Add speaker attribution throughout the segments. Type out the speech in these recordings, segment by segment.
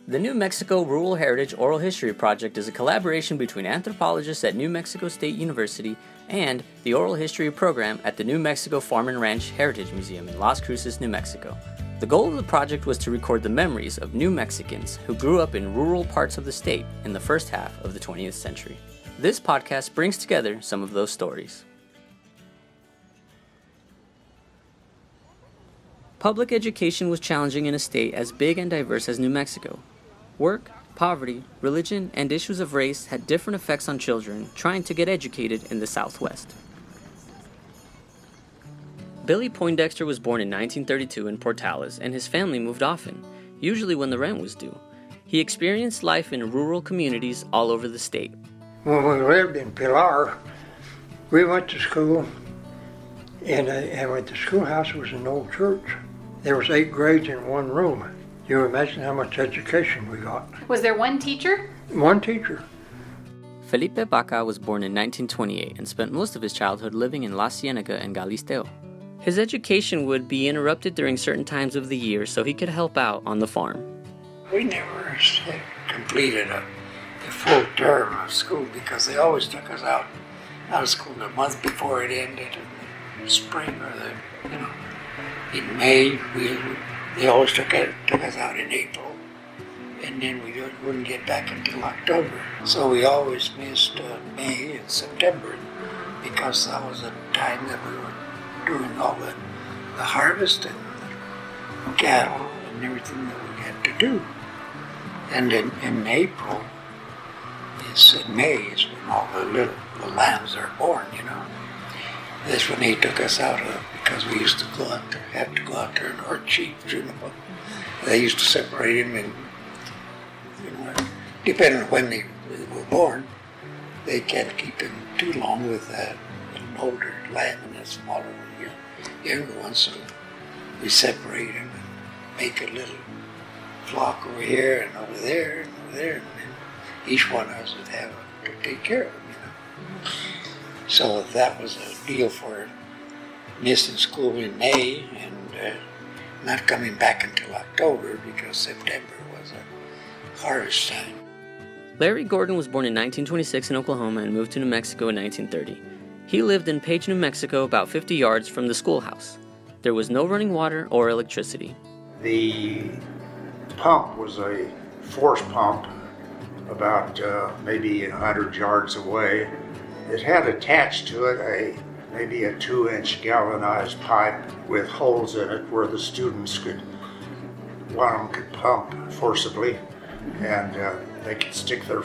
Speaker 1: The New Mexico Rural Heritage Oral History Project is a collaboration between anthropologists at New Mexico State University and the Oral History Program at the New Mexico Farm and Ranch Heritage Museum in Las Cruces, New Mexico. The goal of the project was to record the memories of New Mexicans who grew up in rural parts of the state in the first half of the 20th century. This podcast brings together some of those stories. Public education was challenging in a state as big and diverse as New Mexico. Work, poverty, religion, and issues of race had different effects on children trying to get educated in the Southwest. Billy Poindexter was born in 1932 in Portales, and his family moved often, usually when the rent was due. He experienced life in rural communities all over the state.
Speaker 2: When we lived in Pilar, we went to school, and at the schoolhouse was an old church. There was 8 grades in one room. You imagine how much education we got.
Speaker 3: Was there one teacher?
Speaker 2: One teacher.
Speaker 1: Felipe Baca was born in 1928 and spent most of his childhood living in La Cienega and Galisteo. His education would be interrupted during certain times of the year so he could help out on the farm.
Speaker 2: We never completed a full term of school because they always took us out of school the month before it ended in the spring or in May. They always took us out in April, and then we wouldn't get back until October. So we always missed May and September because that was the time that we were doing all the harvest and the cattle and everything that we had to do. And in April, May is when all the lambs are born, That's when he took us out of, because we used to have to go out there and herd sheep, They used to separate them and, depending on when they were born, they can't keep them too long with an older lamb and a smaller younger one, so we separate them and make a little flock over here and over there and over there, and then each one of us would have to take care of them, So that was a deal for missing school in May and not coming back until October because September was a harvest time.
Speaker 1: Larry Gordon was born in 1926 in Oklahoma and moved to New Mexico in 1930. He lived in Page, New Mexico, about 50 yards from the schoolhouse. There was no running water or electricity.
Speaker 4: The pump was a force pump about maybe 100 yards away. It had attached to it maybe a 2-inch galvanized pipe with holes in it where the students one of them could pump forcibly, and they could stick their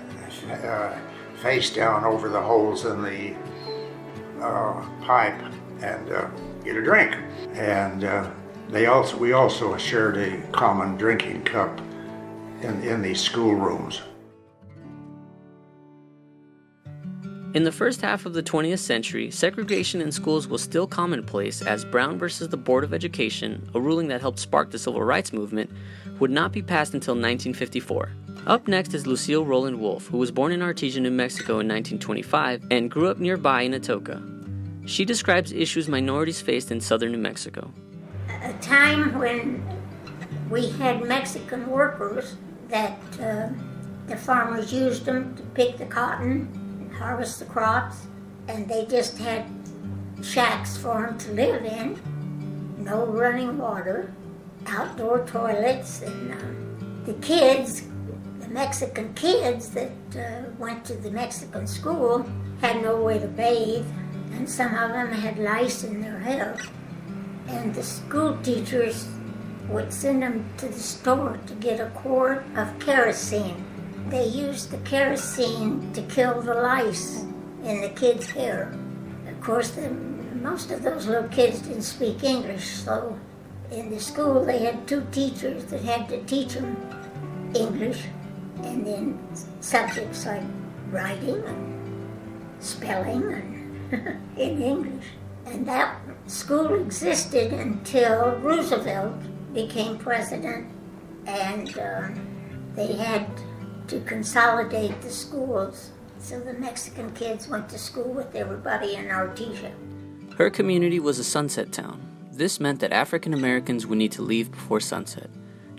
Speaker 4: face down over the holes in the pipe and get a drink. And we also shared a common drinking cup in these schoolrooms.
Speaker 1: In the first half of the 20th century, segregation in schools was still commonplace as Brown versus the Board of Education, a ruling that helped spark the Civil Rights Movement, would not be passed until 1954. Up next is Lucille Rowland Wolf, who was born in Artesia, New Mexico in 1925 and grew up nearby in Atoka. She describes issues minorities faced in southern New Mexico.
Speaker 5: A time when we had Mexican workers that the farmers used them to pick the cotton, harvest the crops, and they just had shacks for them to live in, no running water, outdoor toilets, and the kids, the Mexican kids that went to the Mexican school had no way to bathe, and some of them had lice in their hair, and the school teachers would send them to the store to get a quart of kerosene. They used the kerosene to kill the lice in the kids' hair. Of course, most of those little kids didn't speak English, so in the school they had 2 teachers that had to teach them English, and then subjects like writing and spelling and in English. And that school existed until Roosevelt became president, and they had to consolidate the schools, so the Mexican kids went to school with everybody in Artesia.
Speaker 1: Her community was a sunset town. This meant that African Americans would need to leave before sunset.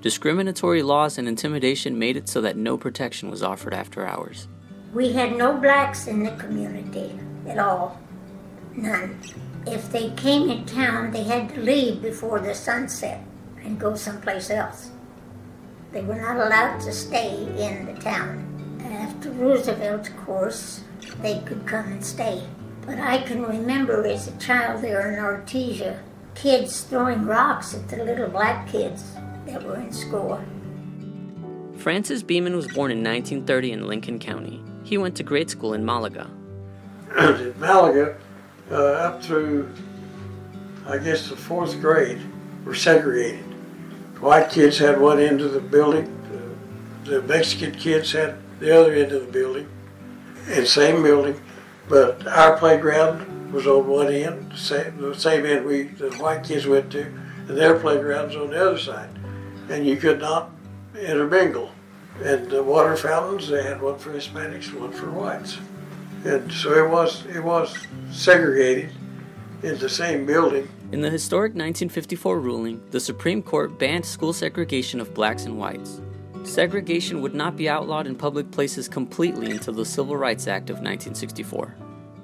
Speaker 1: Discriminatory laws and intimidation made it so that no protection was offered after hours.
Speaker 5: We had no blacks in the community at all. None. If they came in town, they had to leave before the sun set and go someplace else. They were not allowed to stay in the town. After Roosevelt, of course, they could come and stay. But I can remember as a child there in Artesia, kids throwing rocks at the little black kids that were in school.
Speaker 1: Francis Beeman was born in 1930 in Lincoln County. He went to grade school in Malaga.
Speaker 3: In Malaga, up through, I guess, the 4th grade, were segregated. White kids had one end of the building, the Mexican kids had the other end of the building, and same building, but our playground was on one end, the same end the white kids went to, and their playground was on the other side. And you could not intermingle. And the water fountains, they had one for Hispanics and one for whites. And so it was segregated in the same building.
Speaker 1: In the historic 1954 ruling, the Supreme Court banned school segregation of blacks and whites. Segregation would not be outlawed in public places completely until the Civil Rights Act of 1964.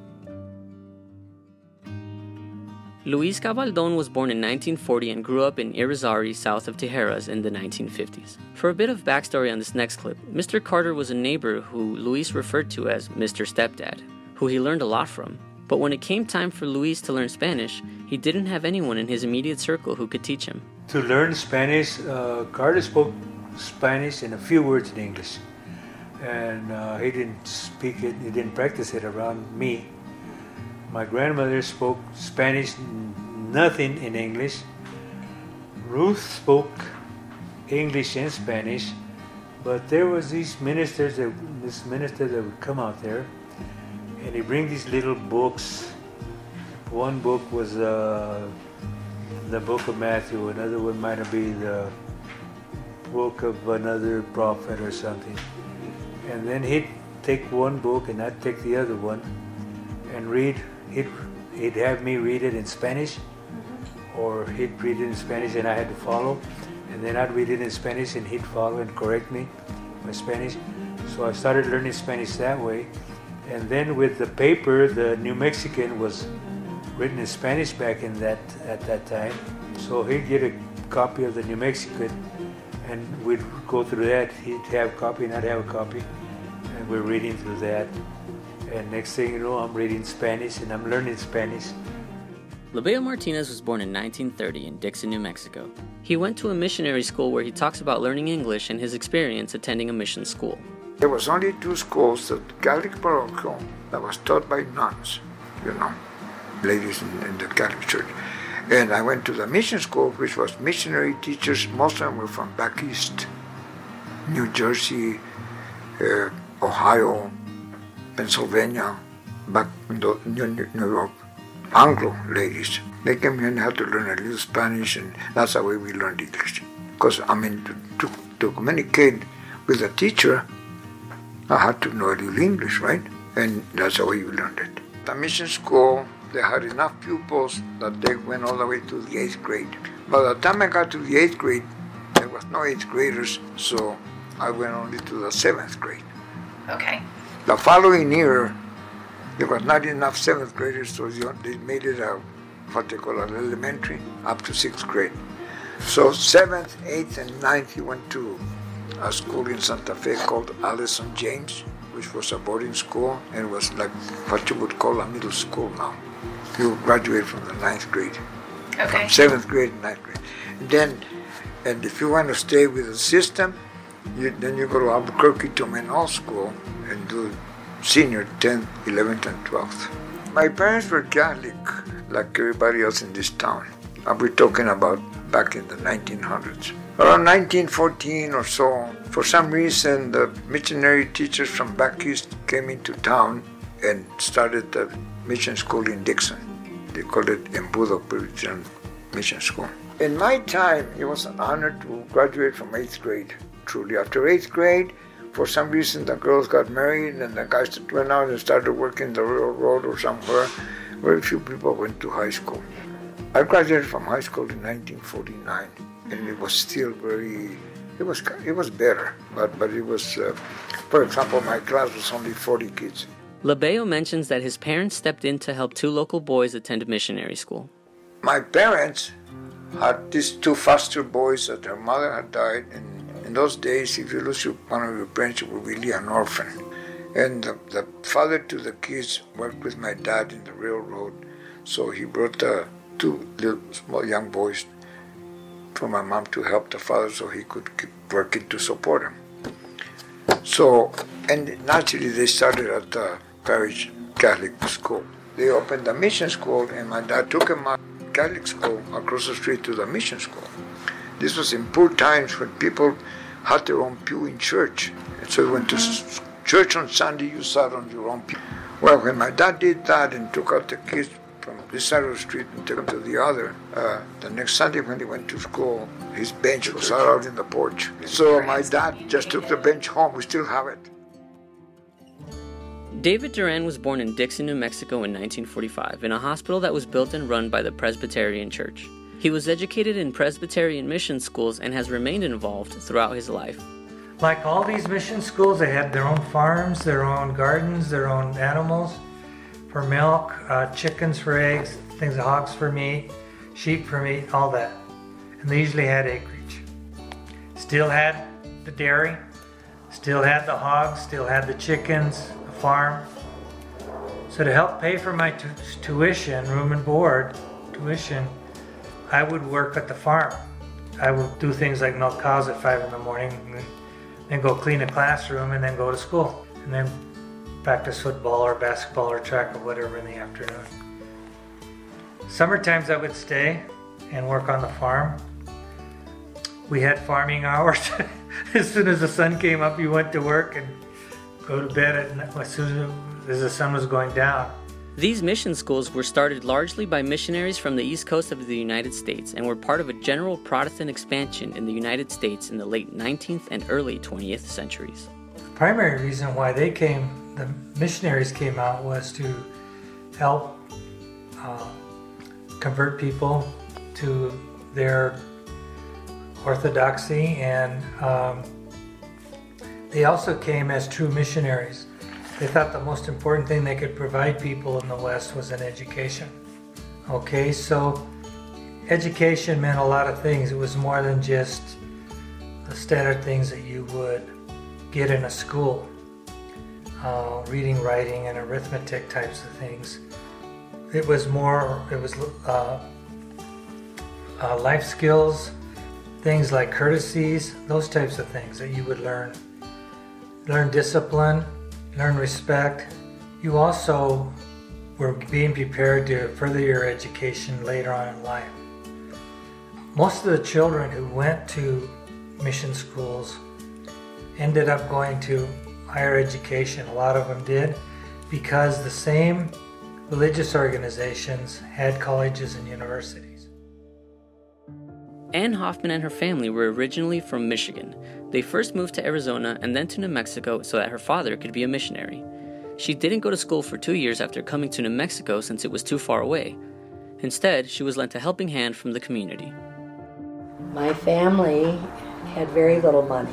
Speaker 1: Luis Cabaldon was born in 1940 and grew up in Irizarry, south of Tijeras, in the 1950s. For a bit of backstory on this next clip, Mr. Carter was a neighbor who Luis referred to as Mr. Stepdad, who he learned a lot from. But when it came time for Luis to learn Spanish, he didn't have anyone in his immediate circle who could teach him.
Speaker 6: To learn Spanish, Carter spoke Spanish and a few words in English. And he didn't speak it, he didn't practice it around me. My grandmother spoke Spanish, nothing in English. Ruth spoke English and Spanish, but there was this minister that would come out there, and he bring these little books. One book was the book of Matthew, another one might be the book of another prophet or something. And then he'd take one book and I'd take the other one and read. He'd have me read it in Spanish, or he'd read it in Spanish and I had to follow, and then I'd read it in Spanish and he'd follow and correct me my Spanish. So I started learning Spanish that way. And then with the paper, the New Mexican was written in Spanish back at that time. So he'd get a copy of the New Mexican and we'd go through that. He'd have a copy and I'd have a copy, and we're reading through that. And next thing you know, I'm reading Spanish and I'm learning Spanish.
Speaker 1: Labeo Martinez was born in 1930 in Dixon, New Mexico. He went to a missionary school where he talks about learning English and his experience attending a mission school.
Speaker 2: There was only 2 schools, the Catholic parochial that was taught by nuns, ladies in the Catholic Church. And I went to the mission school, which was missionary teachers. Most of them were from back east, New Jersey, Ohio, Pennsylvania, back in New York, Anglo ladies. They came here and had to learn a little Spanish, and that's the way we learned English. Because, to communicate with a teacher, I had to know a little English, right? And that's the way you learned it. The mission school, they had enough pupils that they went all the way to the 8th grade. By the time I got to the 8th grade, there was no 8th graders, so I went only to the 7th grade.
Speaker 7: Okay.
Speaker 2: The following year, there was not enough 7th graders, so they made it what they call an elementary, up to 6th grade. So 7th, 8th, and 9th, he went to a school in Santa Fe called Allison James, which was a boarding school, and it was like what you would call a middle school now. You graduate from the 9th grade.
Speaker 7: Okay.
Speaker 2: From 7th grade and 9th grade. And if you want to stay with the system, then you go to Albuquerque to Menal School and do senior 10th, 11th, and 12th. My parents were Catholic, like everybody else in this town. We're talking about back in the 1900s. Around 1914 or so, for some reason, the missionary teachers from back east came into town and started the mission school in Dixon. They called it Embudo Presbyterian Mission School. In my time, it was an honor to graduate from 8th grade. Truly, after 8th grade, for some reason, the girls got married and the guys went out and started working the railroad or somewhere. Very few people went to high school.
Speaker 7: I graduated from high school in 1949, and it was still it was better, but it was, for example, my class was only 40 kids.
Speaker 1: Labeo mentions that his parents stepped in to help 2 local boys attend missionary school.
Speaker 7: My parents had these 2 foster boys that their mother had died, and in those days, if you lose one of your parents, you were really an orphan. And the father to the kids worked with my dad in the railroad, so he brought 2 little small young boys for my mom to help the father so he could keep working to support him. So, and naturally they started at the parish Catholic school. They opened a mission school, and my dad took him out of Catholic school across the street to the mission school. This was in poor times when people had their own pew in church. And so you went to church on Sunday, you sat on your own pew. Well, when my dad did that and took out the kids from this side of the street and took them to the other, the next Sunday when he went to school, his bench was out in the porch. So my dad just took the bench home. We still have it.
Speaker 1: David Duran was born in Dixon, New Mexico in 1945 in a hospital that was built and run by the Presbyterian Church. He was educated in Presbyterian mission schools and has remained involved throughout his life.
Speaker 6: Like all these mission schools, they had their own farms, their own gardens, their own animals for milk, chickens for eggs, hogs for meat, sheep for meat, all that. And they usually had acreage. Still had the dairy, still had the hogs, still had the chickens, the farm. So to help pay for my tuition, room and board, I would work at the farm. I would do things like milk cows at 5 in the morning, and then go clean a classroom, and then go to school, and then practice football or basketball or track or whatever in the afternoon. Summer times I would stay and work on the farm. We had farming hours. As soon as the sun came up, you went to work and go to bed as soon as the sun was going down.
Speaker 1: These mission schools were started largely by missionaries from the east coast of the United States and were part of a general Protestant expansion in the United States in the late 19th and early 20th centuries.
Speaker 6: The primary reason why the missionaries came out, was to help convert people to their orthodoxy, and they also came as true missionaries. They thought the most important thing they could provide people in the West was an education. Okay, so education meant a lot of things. It was more than just the standard things that you would get in a school. Reading, writing, and arithmetic types of things. It was life skills, things like courtesies, those types of things that you would learn. Learn discipline, learn respect. You also were being prepared to further your education later on in life. Most of the children who went to mission schools ended up going to higher education. A lot of them did, because the same religious organizations had colleges and universities.
Speaker 1: Ann Hoffman and her family were originally from Michigan. They first moved to Arizona and then to New Mexico so that her father could be a missionary. She didn't go to school for 2 years after coming to New Mexico since it was too far away. Instead, she was lent a helping hand from the community.
Speaker 8: My family had very little money,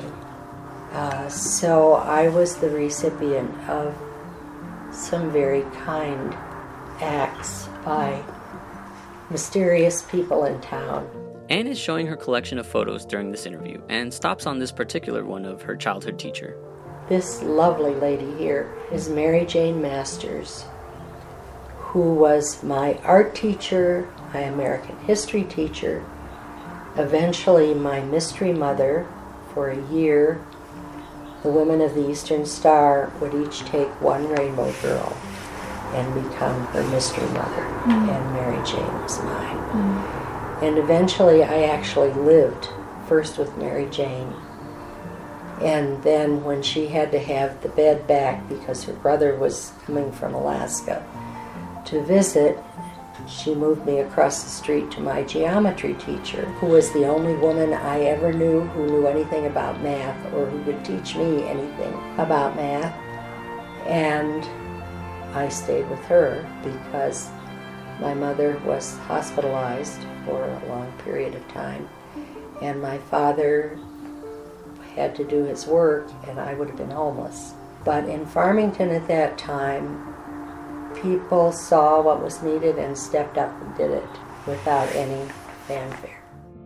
Speaker 8: so I was the recipient of some very kind acts by mysterious people in town.
Speaker 1: Ann is showing her collection of photos during this interview and stops on this particular one of her childhood teacher.
Speaker 8: This lovely lady here is Mary Jane Masters, who was my art teacher, my American history teacher, eventually my mystery mother. For a year, the women of the Eastern Star would each take one rainbow girl and become her mystery mother, and Mary Jane was mine. And eventually I actually lived first with Mary Jane, and then when she had to have the bed back because her brother was coming from Alaska to visit, she moved me across the street to my geometry teacher, who was the only woman I ever knew who knew anything about math or who could teach me anything about math. And I stayed with her because My mother was hospitalized for a long period of time, and my father had to do his work, and I would have been homeless. But in Farmington at that time, people saw what was needed and stepped up and did it without any fanfare.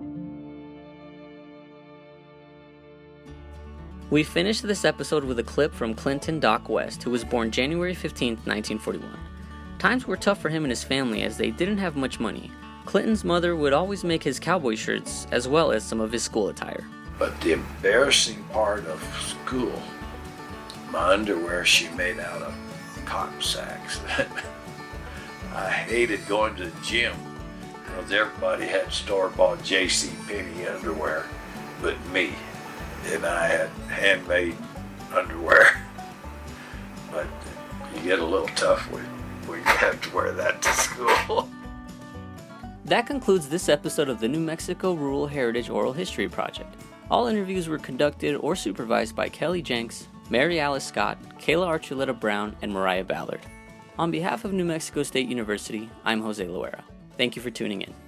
Speaker 1: We finished this episode with a clip from Clinton Doc West, who was born January 15, 1941. Times were tough for him and his family as they didn't have much money. Clinton's mother would always make his cowboy shirts as well as some of his school attire.
Speaker 9: But the embarrassing part of school, my underwear she made out of cotton sacks. I hated going to the gym because everybody had store-bought JCPenney underwear but me. And I had handmade underwear. But you get a little tough when you have to wear that to school.
Speaker 1: That concludes this episode of the New Mexico Rural Heritage Oral History Project. All interviews were conducted or supervised by Kelly Jenks, Mary Alice Scott, Kayla Archuleta Brown, and Mariah Ballard. On behalf of New Mexico State University, I'm Jose Loera. Thank you for tuning in.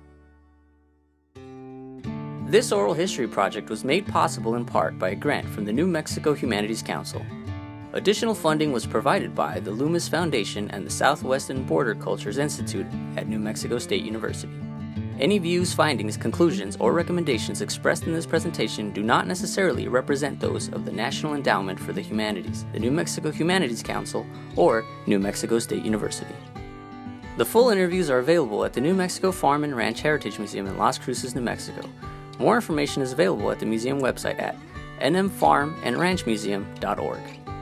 Speaker 1: This oral history project was made possible in part by a grant from the New Mexico Humanities Council. Additional funding was provided by the Loomis Foundation and the Southwestern Border Cultures Institute at New Mexico State University. Any views, findings, conclusions, or recommendations expressed in this presentation do not necessarily represent those of the National Endowment for the Humanities, the New Mexico Humanities Council, or New Mexico State University. The full interviews are available at the New Mexico Farm and Ranch Heritage Museum in Las Cruces, New Mexico. More information is available at the museum website at nmfarmandranchmuseum.org.